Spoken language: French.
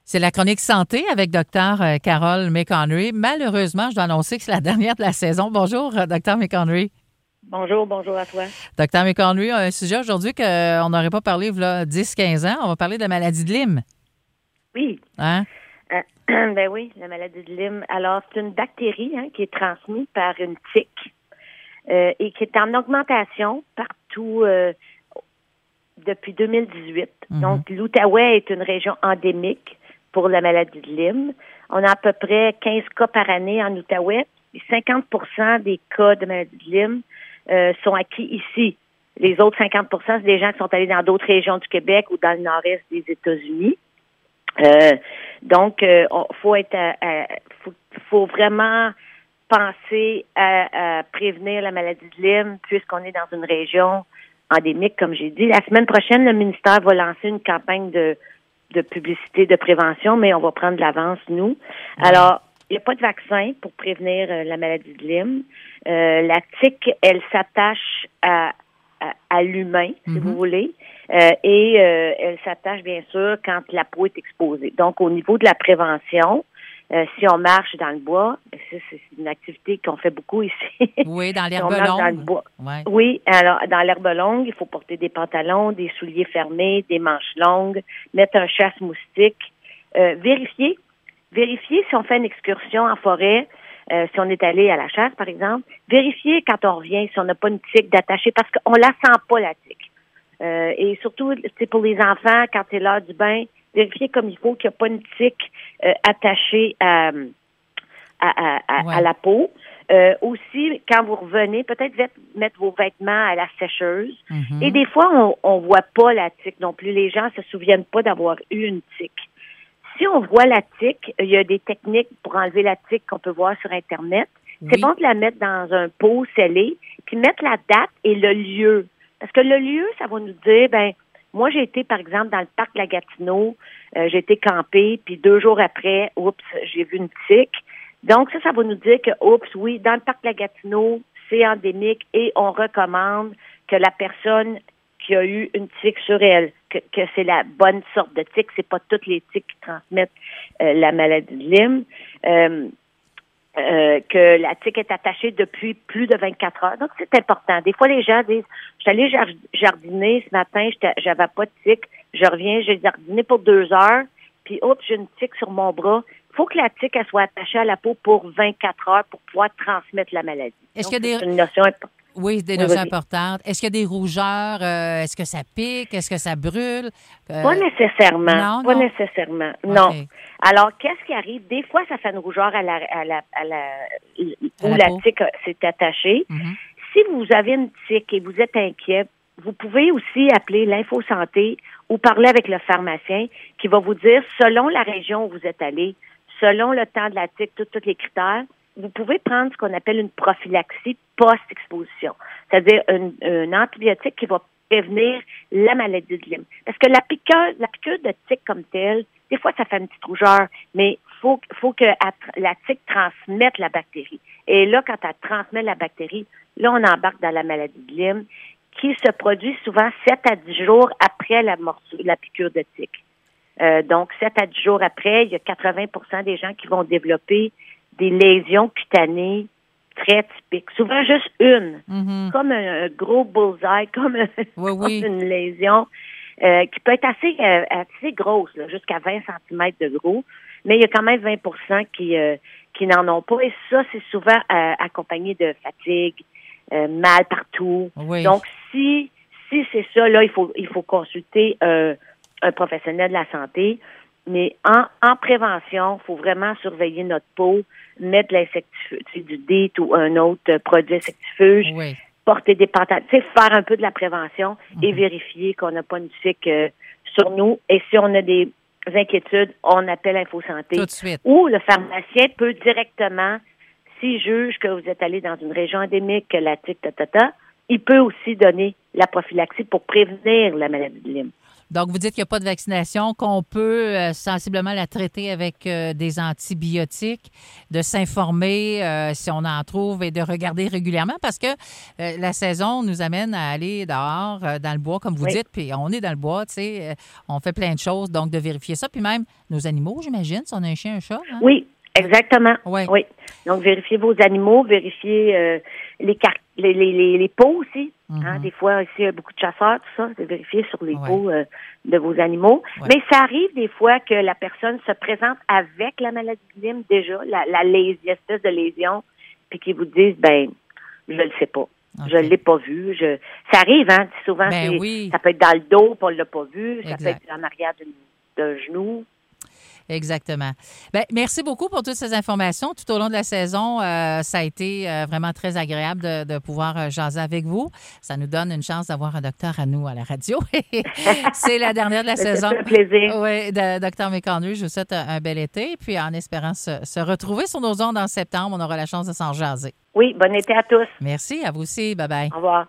C'est la chronique santé avec Dr. Carol McHenry. Malheureusement, je dois annoncer que c'est la dernière de la saison. Bonjour, Dr. McHenry. Bonjour à toi. Dr. McHenry, un sujet aujourd'hui qu'on n'aurait pas parlé il y a 10-15 ans. On va parler de la maladie de Lyme. Oui. Hein? Ben oui, la maladie de Lyme. Alors, c'est une bactérie qui est transmise par une tique et qui est en augmentation partout depuis 2018. Mm-hmm. Donc, l'Outaouais est une région endémique pour la maladie de Lyme. On a à peu près 15 cas par année en Outaouais. Et 50% des cas de maladie de Lyme sont acquis ici. Les autres 50%, c'est des gens qui sont allés dans d'autres régions du Québec ou dans le nord-est des États-Unis. Donc, faut vraiment penser à prévenir la maladie de Lyme puisqu'on est dans une région endémique, comme j'ai dit. La semaine prochaine, le ministère va lancer une campagne de publicité de prévention, mais on va prendre de l'avance, nous. Alors, il n'y a pas de vaccin pour prévenir la maladie de Lyme. La tique, elle s'attache à l'humain, si vous voulez, et elle s'attache, bien sûr, quand la peau est exposée. Donc, au niveau de la prévention, si on marche dans le bois, c'est une activité qu'on fait beaucoup ici. Oui, dans l'herbe longue. Dans le bois. Ouais. Oui, alors, dans l'herbe longue, il faut porter des pantalons, des souliers fermés, des manches longues, mettre un chasse-moustique, vérifier si on fait une excursion en forêt, si on est allé à la chasse, par exemple, vérifier quand on revient si on n'a pas une tique d'attacher parce qu'on la sent pas, la tique. Et surtout, c'est pour les enfants, quand c'est l'heure du bain, vérifier comme il faut qu'il n'y a pas une tique attachée à la peau. Aussi, quand vous revenez, peut-être mettre vos vêtements à la sécheuse. Mm-hmm. Et des fois, on voit pas la tique non plus. Les gens se souviennent pas d'avoir eu une tique. Si on voit la tique, il y a des techniques pour enlever la tique qu'on peut voir sur Internet. Oui. C'est bon de la mettre dans un pot scellé, puis mettre la date et le lieu. Parce que le lieu, ça va nous dire, moi, j'ai été, par exemple, dans le parc de la Gatineau, j'ai été campée, puis 2 jours après, j'ai vu une tique. Donc, ça va nous dire que, oui, dans le parc de la Gatineau, c'est endémique et on recommande que la personne qui a eu une tique sur elle, que c'est la bonne sorte de tique, c'est pas toutes les tiques qui transmettent la maladie de Lyme, que la tique est attachée depuis plus de 24 heures. Donc, c'est important. Des fois, les gens disent, je suis allée jardiner ce matin, j'avais pas de tique, je reviens, j'ai jardiné pour 2 heures, puis j'ai une tique sur mon bras. Il faut que la tique, elle soit attachée à la peau pour 24 heures pour pouvoir transmettre la maladie. Est-ce Donc, qu'il y a c'est une notion importante. Oui, des notions importantes. Est-ce qu'il y a des rougeurs? Est-ce que ça pique? Est-ce que ça brûle? Pas nécessairement. Pas nécessairement. Okay. Non. Alors, qu'est-ce qui arrive? Des fois, ça fait une rougeur où la tique s'est attachée. Mm-hmm. Si vous avez une tique et vous êtes inquiet, vous pouvez aussi appeler l'Infosanté ou parler avec le pharmacien qui va vous dire, selon la région où vous êtes allé, selon le temps de la tique, tous les critères, vous pouvez prendre ce qu'on appelle une prophylaxie post-exposition, c'est-à-dire un antibiotique qui va prévenir la maladie de Lyme. Parce que la piqûre de tique comme telle, des fois, ça fait une petite rougeur, mais faut que la tique transmette la bactérie. Et là, quand elle transmet la bactérie, là, on embarque dans la maladie de Lyme qui se produit souvent 7 à 10 jours après la piqûre de tique. Donc, 7 à 10 jours après, il y a 80% des gens qui vont développer des lésions cutanées très typiques. Souvent juste une, comme un gros bullseye, comme une lésion qui peut être assez grosse, là, jusqu'à 20 cm de gros, mais il y a quand même 20% qui n'en ont pas. Et ça, c'est souvent accompagné de fatigue, mal partout. Oui. Donc, si c'est ça, là, il faut consulter un professionnel de la santé. Mais en prévention, il faut vraiment surveiller notre peau, mettre l'insectifuge, du DEET ou un autre produit insectifuge, porter des pantalons, faire un peu de la prévention et vérifier qu'on n'a pas une tique sur nous. Et si on a des inquiétudes, on appelle Infosanté. Tout de suite. Ou le pharmacien peut directement, s'il juge que vous êtes allé dans une région endémique, que la tique, il peut aussi donner la prophylaxie pour prévenir la maladie de Lyme. Donc, vous dites qu'il n'y a pas de vaccination, qu'on peut sensiblement la traiter avec des antibiotiques, de s'informer si on en trouve et de regarder régulièrement parce que la saison nous amène à aller dehors, dans le bois, comme vous dites, puis on est dans le bois, tu sais, on fait plein de choses, donc de vérifier ça. Puis même nos animaux, j'imagine, si on a un chien, un chat. Hein? Oui, exactement. Oui. Donc, vérifiez vos animaux, vérifiez les peaux aussi. Hein, des fois, ici, il y a beaucoup de chasseurs, tout ça. C'est vérifier sur les peaux de vos animaux. Ouais. Mais ça arrive des fois que la personne se présente avec la maladie de Lyme déjà, l'espèce de lésion, puis qu'ils vous disent, ben, je le sais pas. Okay. Je l'ai pas vu. Ça arrive, hein. Souvent, ça peut être dans le dos, puis on l'a pas vu. Ça peut être en arrière d'un genou. Exactement. Bien, merci beaucoup pour toutes ces informations. Tout au long de la saison, ça a été vraiment très agréable de pouvoir jaser avec vous. Ça nous donne une chance d'avoir un docteur à nous à la radio. C'est la dernière de la saison. C'est un plaisir. Oui, docteur McHenry, je vous souhaite un bel été. Puis en espérant se retrouver sur nos ondes en septembre, on aura la chance de s'en jaser. Oui, bon été à tous. Merci, à vous aussi. Bye-bye. Au revoir.